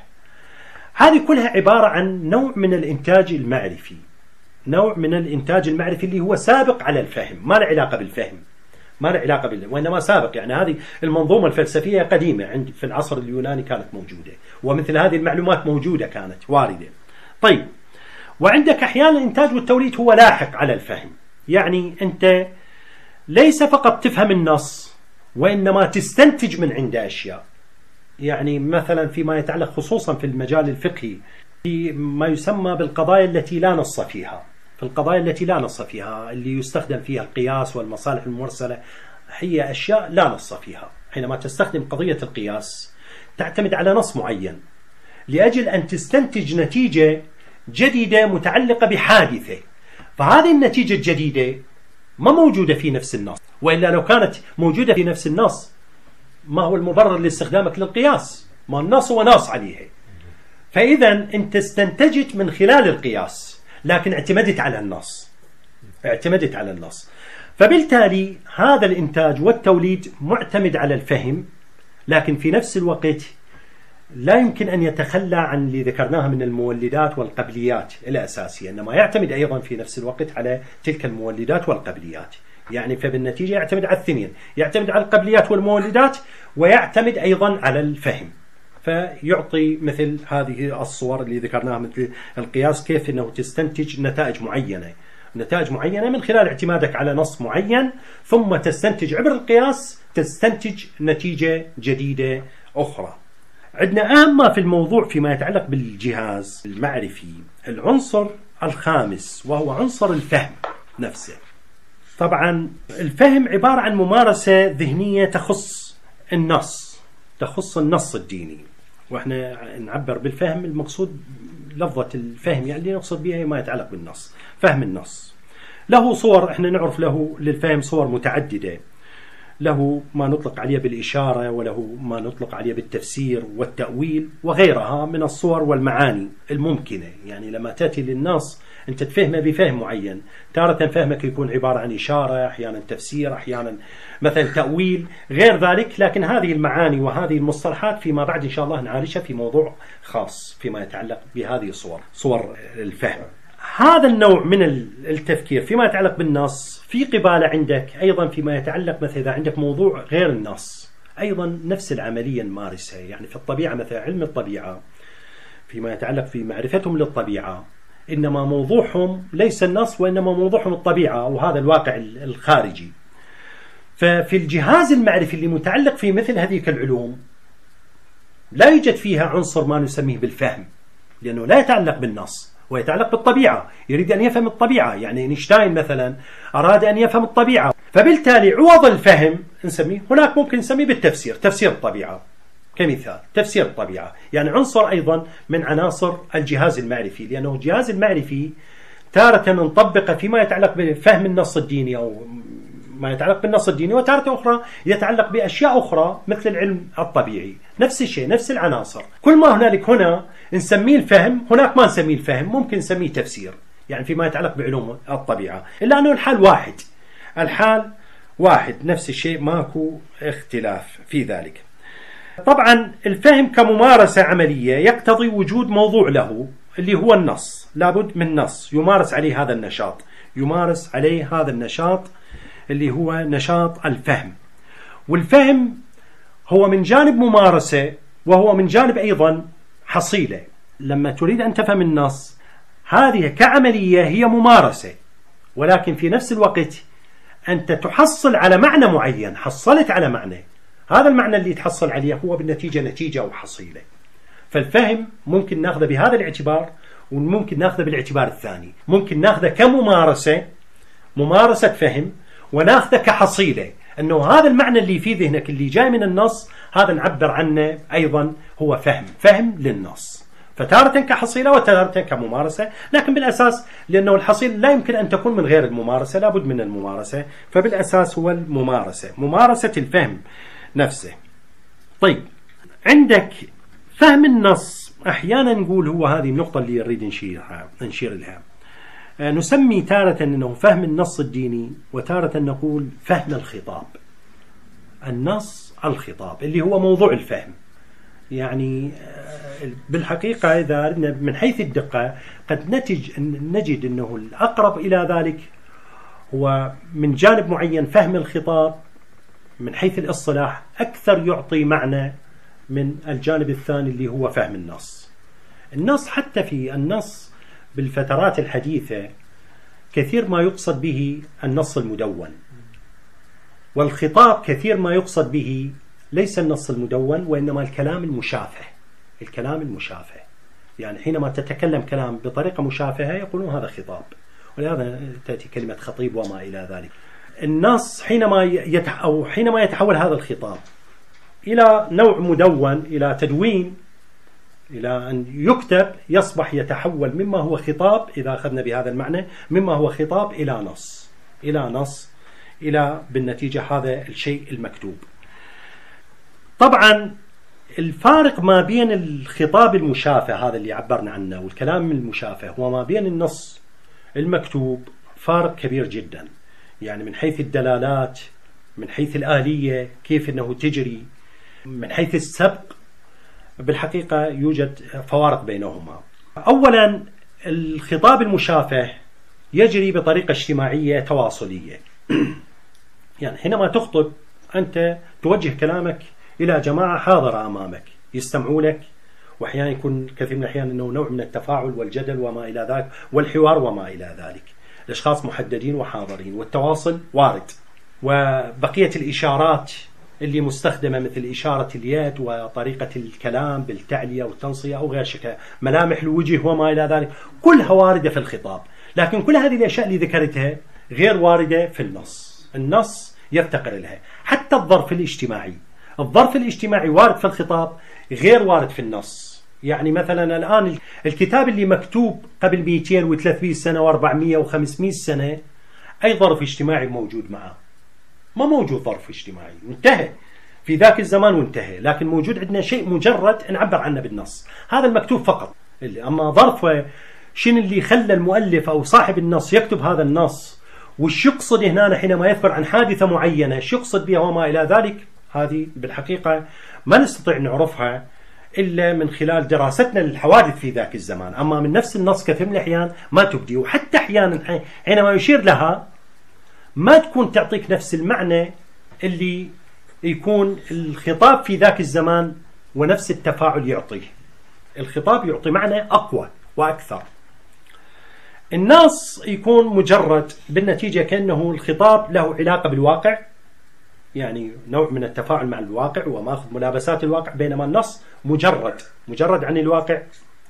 هذه كلها عبارة عن نوع من الإنتاج المعرفي، نوع من الإنتاج المعرفي اللي هو سابق على الفهم، ما له علاقة بالفهم، ما له علاقة بال... وإنما سابق. يعني هذه المنظومة الفلسفية قديمة عند في العصر اليوناني كانت موجودة، ومثل هذه المعلومات موجودة كانت واردة. طيب، وعندك أحيانا الإنتاج والتوليد هو لاحق على الفهم، يعني أنت ليس فقط تفهم النص وإنما تستنتج من عنده أشياء. يعني مثلا فيما يتعلق خصوصا في المجال الفقهي في ما يسمى بالقضايا التي لا نص فيها، في القضايا التي لا نص فيها اللي يستخدم فيها القياس والمصالح المرسلة، هي أشياء لا نص فيها. حينما تستخدم قضية القياس تعتمد على نص معين لأجل أن تستنتج نتيجة جديدة متعلقة بحادثة، فهذه النتيجة الجديدة ما موجودة في نفس النص، وإلا لو كانت موجودة في نفس النص ما هو المبرر لاستخدامك للقياس؟ ما النص هو ناص عليه. فإذا أنت استنتجت من خلال القياس لكن اعتمدت على النص، اعتمدت على النص. فبالتالي هذا الإنتاج والتوليد معتمد على الفهم، لكن في نفس الوقت لا يمكن أن يتخلى عن اللي ذكرناها من المولدات والقبليات الأساسية، إنما يعتمد أيضا في نفس الوقت على تلك المولدات والقبليات. يعني فبالنتيجة يعتمد على الاثنين، يعتمد على القبليات والمولدات ويعتمد أيضا على الفهم. فيعطي مثل هذه الصور اللي ذكرناها مثل القياس، كيف أنه تستنتج نتائج معينة، نتائج معينة من خلال اعتمادك على نص معين، ثم تستنتج عبر القياس تستنتج نتيجة جديدة أخرى. عندنا أهم ما في الموضوع فيما يتعلق بالجهاز المعرفي العنصر الخامس، وهو عنصر الفهم نفسه. طبعا الفهم عبارة عن ممارسة ذهنية تخص النص، تخص النص الديني. وإحنا نعبر بالفهم المقصود لفظة الفهم يعني اللي نقصد بها ما يتعلق بالنص، فهم النص. له صور، إحنا نعرف له للفهم صور متعددة، له ما نطلق عليه بالإشارة، وله ما نطلق عليه بالتفسير والتأويل وغيرها من الصور والمعاني الممكنة. يعني لما تأتي للنص أنت تفهمه بفهم معين، تارة فهمك يكون عبارة عن إشارة، أحيانا تفسير، أحيانا مثلا تأويل، غير ذلك. لكن هذه المعاني وهذه المصطلحات فيما بعد إن شاء الله نعالجها في موضوع خاص فيما يتعلق بهذه الصور، صور الفهم. هذا النوع من التفكير فيما يتعلق بالنص في قبالة عندك أيضا فيما يتعلق مثلا إذا عندك موضوع غير النص، أيضا نفس العملية نمارسها. يعني في الطبيعة مثلا علم الطبيعة فيما يتعلق في معرفتهم للطبيعة، إنما موضوعهم ليس النص وإنما موضوعهم الطبيعة وهذا الواقع الخارجي. ففي الجهاز المعرفي اللي متعلق في مثل هذه العلوم لا يوجد فيها عنصر ما نسميه بالفهم، لأنه لا يتعلق بالنص ويتعلق بالطبيعة، يريد أن يفهم الطبيعة. يعني اينشتاين مثلا أراد أن يفهم الطبيعة، فبالتالي عوض الفهم نسميه هناك ممكن نسميه بالتفسير، تفسير الطبيعة كمثال، تفسير الطبيعة يعني عنصر أيضا من عناصر الجهاز المعرفي، لأنه الجهاز المعرفي تارة نطبقه فيما يتعلق بفهم النص الديني أو ما يتعلق بالنص الديني، وتارة أخرى يتعلق بأشياء أخرى مثل العلم الطبيعي. نفس الشيء، نفس العناصر. كل ما هنالك هنا نسميه الفهم، هناك ما نسميه الفهم، ممكن نسميه تفسير، يعني فيما يتعلق بعلوم الطبيعة، إلا أنه الحال واحد، الحال واحد نفس الشيء، ماكو اختلاف في ذلك. طبعا الفهم كممارسة عملية يقتضي وجود موضوع له اللي هو النص، لابد من نص يمارس عليه هذا النشاط، يمارس عليه هذا النشاط اللي هو نشاط الفهم. والفهم هو من جانب ممارسة وهو من جانب أيضا حصيلة. لما تريد أن تفهم النص هذه كعملية هي ممارسة، ولكن في نفس الوقت أنت تحصل على معنى معين، حصلت على معنى، هذا المعنى اللي تحصل عليه هو بالنتيجة نتيجة وحصيلة. فالفهم ممكن ناخذه بهذا الاعتبار وممكن ناخذه بالاعتبار الثاني، ممكن ناخذه كممارسة، ممارسة فهم، وناخذه كحصيلة، أنه هذا المعنى اللي في ذهنك اللي جاي من النص هذا نعبر عنه أيضا هو فهم، فهم للنص. فتارة كحصيلة وتارة كممارسة، لكن بالأساس لأنه الحصيل لا يمكن أن تكون من غير الممارسة، لابد من الممارسة، فبالأساس هو الممارسة، ممارسة الفهم نفسه. طيب، عندك فهم النص، أحيانا نقول هو هذه النقطة اللي نريد نشيرها نشير لها. نسمي تارة أنه فهم النص الديني، وتارة نقول فهم الخطاب. النص الخطاب اللي هو موضوع الفهم. يعني بالحقيقة إذا أردنا من حيث الدقة قد نتج نجد أنه الأقرب إلى ذلك هو من جانب معين فهم الخطاب من حيث الاصطلاح أكثر يعطي معنى من الجانب الثاني اللي هو فهم النص. النص حتى في النص بالفترات الحديثة كثير ما يقصد به النص المدون، والخطاب كثير ما يقصد به ليس النص المدون وإنما الكلام المشافه. الكلام المشافه يعني حينما تتكلم كلام بطريقة مشافهة يقولون هذا خطاب، ولهذا تأتي كلمة خطيب وما إلى ذلك. النص حينما يتح أو حينما يتحول هذا الخطاب إلى نوع مدون، إلى تدوين، إلى أن يكتب، يصبح يتحول مما هو خطاب إذا أخذنا بهذا المعنى مما هو خطاب إلى نص، إلى نص إلى بالنتيجة هذا الشيء المكتوب. طبعا الفارق ما بين الخطاب المشافه هذا اللي عبرنا عنه والكلام المشافه وما بين النص المكتوب فارق كبير جدا. يعني من حيث الدلالات، من حيث الآلية كيف أنه تجري، من حيث السبق، بالحقيقة يوجد فوارق بينهما. أولا الخطاب المشافه يجري بطريقة اجتماعية تواصلية. يعني حينما تخطب أنت توجه كلامك إلى جماعة حاضرة أمامك يستمعوا لك، وأحيانا يكون كثير من الأحيان أنه نوع من التفاعل والجدل وما إلى ذلك والحوار وما إلى ذلك. الأشخاص محددين وحاضرين والتواصل وارد، وبقية الإشارات اللي مستخدمة مثل إشارة اليد وطريقة الكلام بالتعلية والتنصية أو غير شكل، ملامح الوجه وما إلى ذلك، كلها واردة في الخطاب. لكن كل هذه الأشياء اللي ذكرتها غير واردة في النص. النص يفتقر لها. حتى الظرف الاجتماعي، الظرف الاجتماعي وارد في الخطاب غير وارد في النص. يعني مثلا الآن الكتاب اللي مكتوب قبل مئتين وثلاثمئة سنة وأربعمئة وخمسمئة سنة أي ظرف اجتماعي موجود معه؟ ما موجود ظرف اجتماعي، انتهى في ذاك الزمان وانتهى. لكن موجود عندنا شيء مجرد نعبر عنه بالنص، هذا المكتوب فقط. أما ظرف شنو اللي خلى المؤلف أو صاحب النص يكتب هذا النص، وش يقصد هنا حينما يذكر عن حادثة معينة، ايش يقصد بها وما إلى ذلك، هذه بالحقيقة ما نستطيع نعرفها إلا من خلال دراستنا للحوادث في ذاك الزمان. أما من نفس النص كثير من الأحيان ما تبدي، وحتى أحيانا حينما يشير لها ما تكون تعطيك نفس المعنى اللي يكون الخطاب في ذاك الزمان ونفس التفاعل يعطيه. الخطاب يعطي معنى أقوى وأكثر. النص يكون مجرد بالنتيجة كأنه الخطاب له علاقة بالواقع، يعني نوع من التفاعل مع الواقع وماخذ ملابسات الواقع، بينما النص مجرد مجرد عن الواقع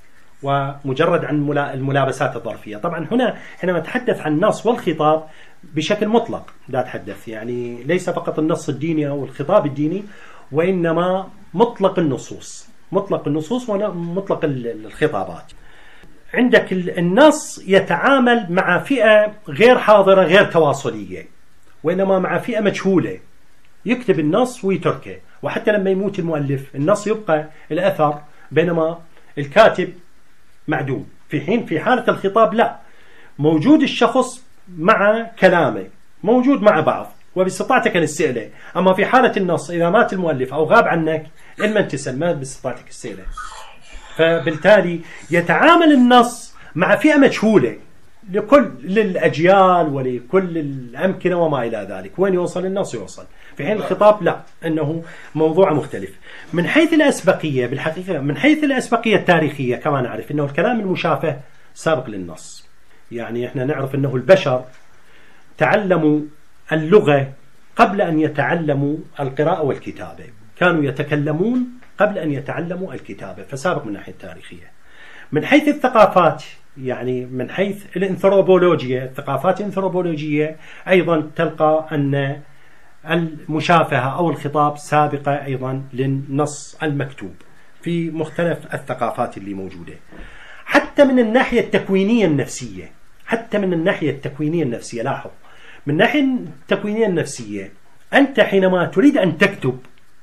ومجرد عن الملابسات الظرفية. طبعا هنا حينما نتحدث عن النص والخطاب بشكل مطلق لا أتحدث، يعني ليس فقط النص الديني أو الخطاب الديني، وإنما مطلق النصوص، مطلق النصوص ومطلق الخطابات. عندك النص يتعامل مع فئة غير حاضرة غير تواصلية، وإنما مع فئة مجهولة، يكتب النص ويتركه، وحتى لما يموت المؤلف النص يبقى الأثر، بينما الكاتب معدوم. في حين في حالة الخطاب لا، موجود الشخص مع كلامه، موجود مع بعض وباستطاعتك الاستئلة. أما في حالة النص إذا مات المؤلف أو غاب عنك إلما انتسل ما باستطاعتك الاستئلة. فبالتالي يتعامل النص مع فئة مجهولة لكل للأجيال ولكل الأمكنة وما إلى ذلك، وين يوصل النص يوصل. في حين الخطاب لا، أنه موضوع مختلف. من حيث الأسبقية بالحقيقة، من حيث الأسبقية التاريخية كما نعرف أنه الكلام المشافه سابق للنص. يعني إحنا نعرف أنه البشر تعلموا اللغة قبل أن يتعلموا القراءة والكتابة، كانوا يتكلمون قبل أن يتعلموا الكتابة، فسابق من الناحية التاريخية. من حيث الثقافات، يعني من حيث الانثروبولوجيا، الثقافات الانثروبولوجية أيضا تلقى أن المشافهة أو الخطاب سابقة أيضا للنص المكتوب في مختلف الثقافات اللي موجودة. حتى من الناحية التكوينية النفسية، حتى من الناحية التكوينية النفسية، لاحظ من الناحية التكوينية النفسية أنت حينما تريد أن تكتب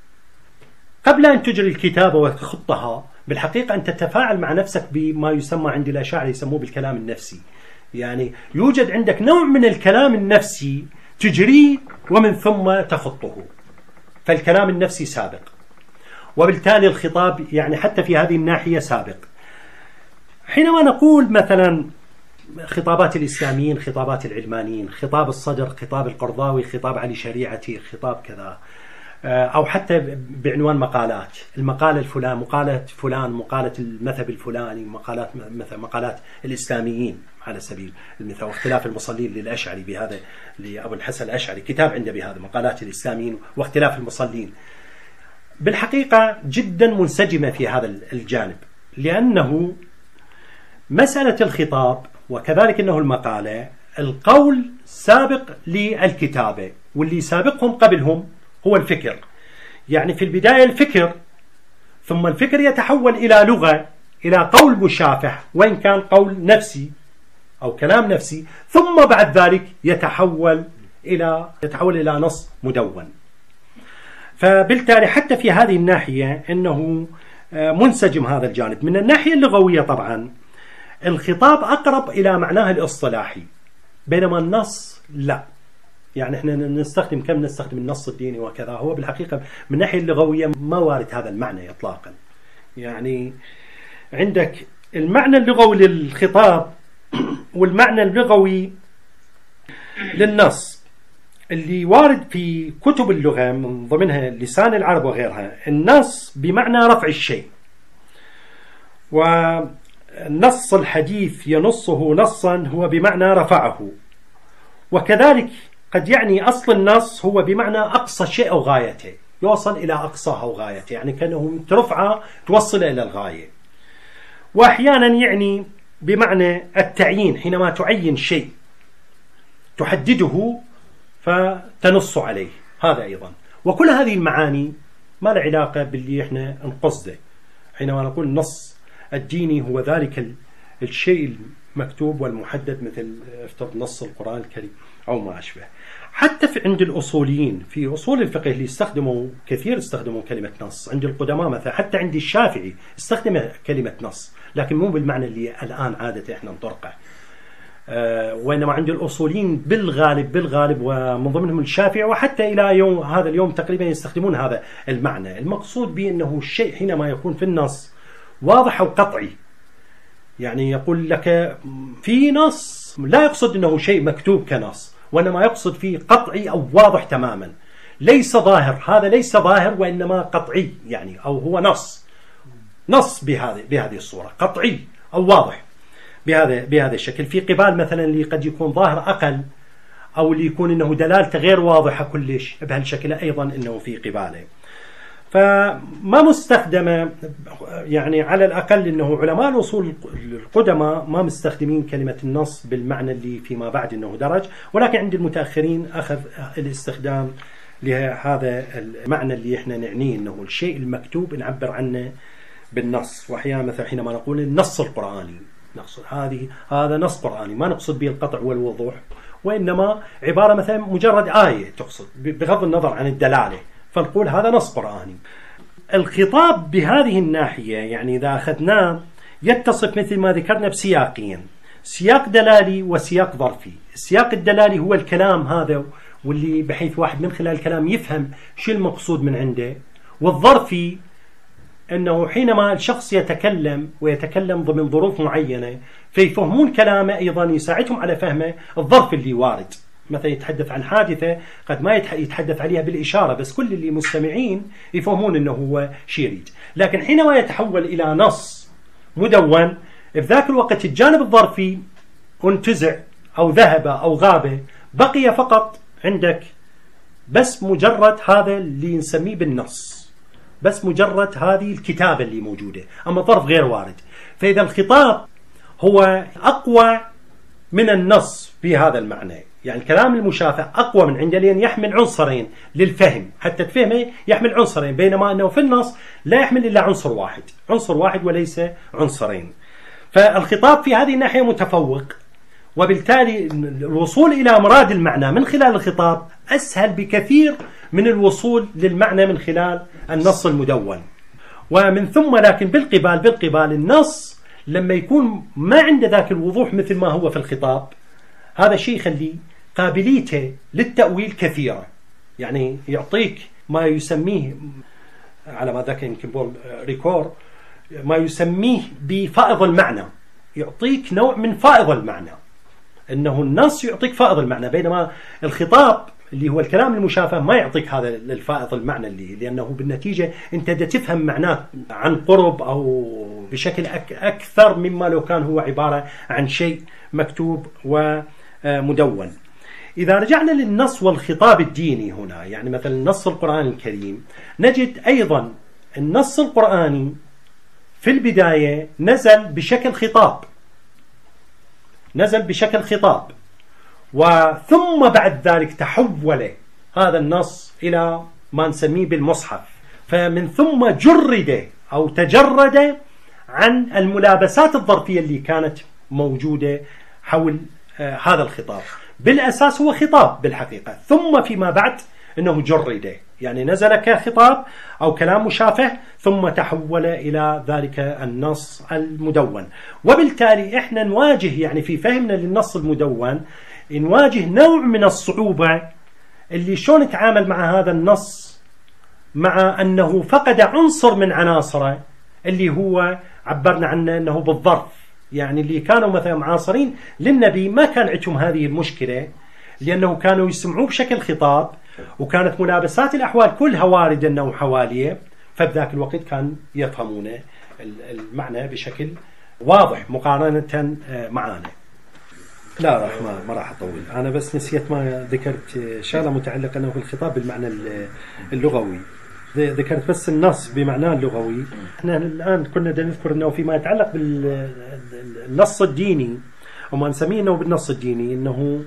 قبل أن تجري الكتابة وتخطها، بالحقيقة أن تتفاعل مع نفسك بما يسمى عند الأشاعرة يسموه بالكلام النفسي. يعني يوجد عندك نوع من الكلام النفسي تجريه ومن ثم تخطه، فالكلام النفسي سابق، وبالتالي الخطاب يعني حتى في هذه الناحية سابق. حينما نقول مثلا خطابات الإسلاميين، خطابات العلمانيين، خطاب الصدر، خطاب القرضاوي، خطاب علي شريعتي، خطاب كذا، أو حتى بعنوان مقالات، المقالة الفلان، مقالة فلان، مقالة المذهب الفلاني، مقالات مثلا مقالات الإسلاميين على سبيل المثال، واختلاف المصلين للأشعري بهذا، لأبو الحسن الأشعري كتاب عنده بهذا مقالات الإسلاميين واختلاف المصلين. بالحقيقة جدا منسجمة في هذا الجانب، لأنه مسألة الخطاب وكذلك أنه المقالة، القول سابق للكتابة، واللي سابقهم قبلهم هو الفكر. يعني في البداية الفكر، ثم الفكر يتحول إلى لغة، إلى قول مشافح وإن كان قول نفسي أو كلام نفسي، ثم بعد ذلك يتحول إلى يتحول إلى نص مدون. فبالتالي حتى في هذه الناحية أنه منسجم هذا الجانب. من الناحية اللغوية طبعا الخطاب أقرب إلى معناه الاصطلاحي، بينما النص لا. يعني احنا نستخدم كم نستخدم النص الديني وكذا، هو بالحقيقة من الناحية اللغوية ما وارد هذا المعنى إطلاقا. يعني عندك المعنى اللغوي للخطاب والمعنى اللغوي للنص اللي وارد في كتب اللغة من ضمنها لسان العرب وغيرها. النص بمعنى رفع الشيء، والنص الحديث ينصه نصا هو بمعنى رفعه، وكذلك قد يعني أصل النص هو بمعنى أقصى شيء أو غايته، يوصل إلى أقصاه أو غايته، يعني كأنه ترفعه توصل إلى الغاية. وأحيانا يعني بمعنى التعيين، حينما تعين شيء تحدده فتنص عليه، هذا أيضا. وكل هذه المعاني ما له علاقة باللي احنا نقصده حينما نقول النص الديني هو ذلك الشيء المكتوب والمحدد، مثل افترض نص القرآن الكريم أو ما أشبه. حتى في عند الأصوليين في أصول الفقه اللي استخدموا كثير استخدموا كلمة نص، عند القدماء مثلا، حتى عند الشافعي استخدم كلمة نص، لكن مو بالمعنى اللي الآن عادة احنا نطرقه. أه وإنما عند الأصوليين بالغالب بالغالب ومن ضمنهم الشافعي، وحتى إلى يوم هذا اليوم تقريبا يستخدمون هذا المعنى. المقصود به أنه الشيء حينما يكون في النص واضح أو قطعي، يعني يقول لك في نص، لا يقصد أنه شيء مكتوب كنص، وإنما يقصد فيه قطعي أو واضح تماما، ليس ظاهر، هذا ليس ظاهر وإنما قطعي، يعني أو هو نص نص بهذه بهذه الصورة، قطعي أو واضح بهذا بهذا الشكل. في قبال مثلا اللي قد يكون ظاهر أقل، أو اللي يكون إنه دلالته غير واضحة كلش بهالشكل، أيضا إنه في قباله. فما مستخدمة، يعني على الأقل أنه علماء الأصول القدماء ما مستخدمين كلمة النص بالمعنى اللي فيما بعد أنه درج، ولكن عند المتأخرين أخذ الاستخدام لهذا المعنى اللي احنا نعنيه، أنه الشيء المكتوب نعبر عنه بالنص. وأحيانا مثلا حينما نقول النص القرآني، نقصد هذه هذا نص قرآني، ما نقصد به القطع والوضوح، وإنما عبارة مثلا مجرد آية تقصد بغض النظر عن الدلالة، فنقول هذا نص قرآني. الخطاب بهذه الناحية يعني إذا أخذناه يتصف مثل ما ذكرنا بسياقين، سياق دلالي وسياق ظرفي. السياق الدلالي هو الكلام هذا، واللي بحيث واحد من خلال الكلام يفهم شو المقصود من عنده. والظرفي أنه حينما الشخص يتكلم ويتكلم ضمن ظروف معينة فيفهمون كلامه، أيضا يساعدهم على فهمه الظرف اللي وارد. مثلا يتحدث عن حادثة قد ما يتحدث عليها بالإشارة، بس كل اللي مستمعين يفهمون أنه هو شيء يريد. لكن حينما يتحول إلى نص مدون، في ذاك الوقت الجانب الظرفي انتزع أو ذهب أو غاب، بقي فقط عندك بس مجرد هذا اللي نسميه بالنص، بس مجرد هذه الكتابة اللي موجودة، أما الظرف غير وارد. فإذا الخطاب هو أقوى من النص في هذا المعنى، يعني الكلام المشافع أقوى من عنده، لأن يحمل عنصرين للفهم، حتى تفهمه يحمل عنصرين، بينما أنه في النص لا يحمل إلا عنصر واحد، عنصر واحد وليس عنصرين. فالخطاب في هذه الناحية متفوق، وبالتالي الوصول إلى مراد المعنى من خلال الخطاب أسهل بكثير من الوصول للمعنى من خلال النص المدون. ومن ثم لكن بالقبال بالقبال النص لما يكون ما عنده ذاك الوضوح مثل ما هو في الخطاب، هذا الشيء يخليه قابليته للتأويل كثيرة. يعني يعطيك ما يسميه على ما ذاك يمكن بول ريكور ما يسميه بفائض المعنى، يعطيك نوع من فائض المعنى، انه النص يعطيك فائض المعنى، بينما الخطاب اللي هو الكلام المشافه ما يعطيك هذا الفائض المعنى، اللي لانه بالنتيجه انت دا تفهم معناه عن قرب او بشكل اكثر مما لو كان هو عباره عن شيء مكتوب ومدون. إذا رجعنا للنص والخطاب الديني هنا، يعني مثلا النص القرآني الكريم، نجد أيضا النص القرآني في البداية نزل بشكل خطاب، نزل بشكل خطاب، وثم بعد ذلك تحول هذا النص إلى ما نسميه بالمصحف، فمن ثم جرد أو تجرد عن الملابسات الظرفية اللي كانت موجودة حول آه هذا الخطاب. بالأساس هو خطاب بالحقيقة، ثم فيما بعد أنه جرد، يعني نزل كخطاب أو كلام مشافه ثم تحول إلى ذلك النص المدون. وبالتالي إحنا نواجه يعني في فهمنا للنص المدون نواجه نوع من الصعوبة اللي شلون نتعامل مع هذا النص، مع أنه فقد عنصر من عناصره اللي هو عبرنا عنه أنه بالظرف. يعني اللي كانوا مثلا معاصرين للنبي ما كان عندهم هذه المشكلة، لأنه كانوا يسمعوه بشكل خطاب، وكانت ملابسات الأحوال كلها واردة أنه حواليه، فبذاك الوقت كان يفهمون المعنى بشكل واضح مقارنة معانا. لا راح ما, ما راح أطول، أنا بس نسيت ما ذكرت شغلة متعلقة أنه في الخطاب بالمعنى اللغوي، ذكرت بس النص بمعناه اللغوي. احنا الآن كنا نذكر أنه فيما يتعلق بالنص الديني وما نسميه أنه بالنص الديني، أنه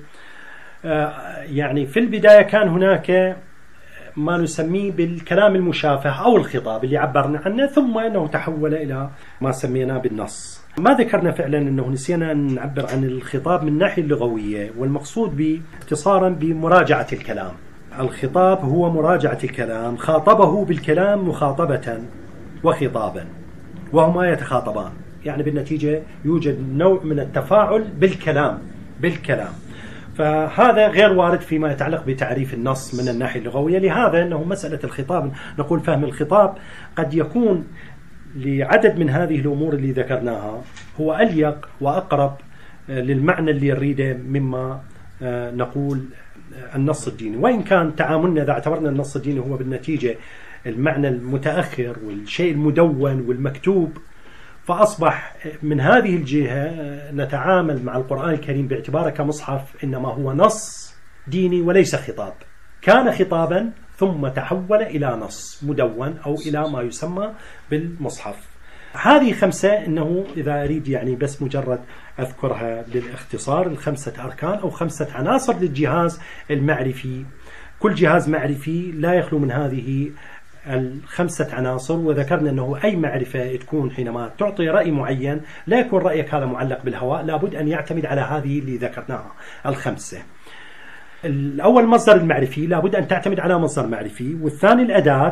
يعني في البداية كان هناك ما نسميه بالكلام المشافه أو الخطاب اللي عبرنا عنه، ثم أنه تحول إلى ما سميناه بالنص. ما ذكرنا فعلا أنه نسينا أن نعبر عن الخطاب من الناحية اللغوية، والمقصود باختصارا بمراجعة الكلام. الخطاب هو مراجعة الكلام، خاطبه بالكلام مخاطبة وخطابا وهما يتخاطبان، يعني بالنتيجة يوجد نوع من التفاعل بالكلام بالكلام فهذا غير وارد فيما يتعلق بتعريف النص من الناحية اللغوية. لهذا أنه مسألة الخطاب نقول فهم الخطاب قد يكون لعدد من هذه الأمور اللي ذكرناها هو أليق وأقرب للمعنى اللي يريده مما نقول النص الديني، وإن كان تعاملنا إذا اعتبرنا النص الديني هو بالنتيجة المعنى المتأخر والشيء المدون والمكتوب، فأصبح من هذه الجهة نتعامل مع القرآن الكريم باعتباره كمصحف إنما هو نص ديني وليس خطاب. كان خطابا ثم تحول إلى نص مدون أو إلى ما يسمى بالمصحف. هذه خمسة، إنه إذا أريد يعني بس مجرد أذكرها للاختصار، الخمسة أركان أو خمسة عناصر للجهاز المعرفي. كل جهاز معرفي لا يخلو من هذه الخمسة عناصر، وذكرنا أنه أي معرفة تكون حينما تعطي رأي معين لا يكون رأيك هذا معلق بالهواء، لابد أن يعتمد على هذه اللي ذكرناها الخمسة. الأول مصدر المعرفي لابد أن تعتمد على مصدر معرفي، والثاني الأداة،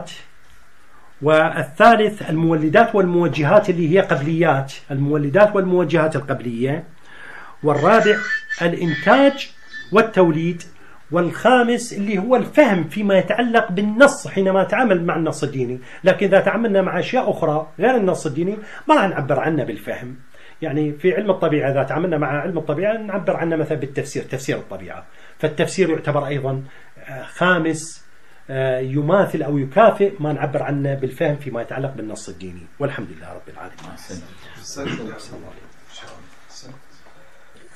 والثالث المولدات والموجهات اللي هي قبليات، المولدات والموجهات القبلية، والرابع الإنتاج والتوليد، والخامس اللي هو الفهم فيما يتعلق بالنص حينما تعامل مع النص الديني. لكن إذا تعاملنا مع أشياء أخرى غير النص الديني ما راح نعبر عنه بالفهم. يعني في علم الطبيعة إذا تعاملنا مع علم الطبيعة نعبر عنه مثلا بالتفسير، تفسير الطبيعة، فالتفسير يعتبر أيضا خامس يماثل أو يكافئ ما نعبر عنه بالفهم فيما يتعلق بالنص الديني. والحمد لله رب العالمين.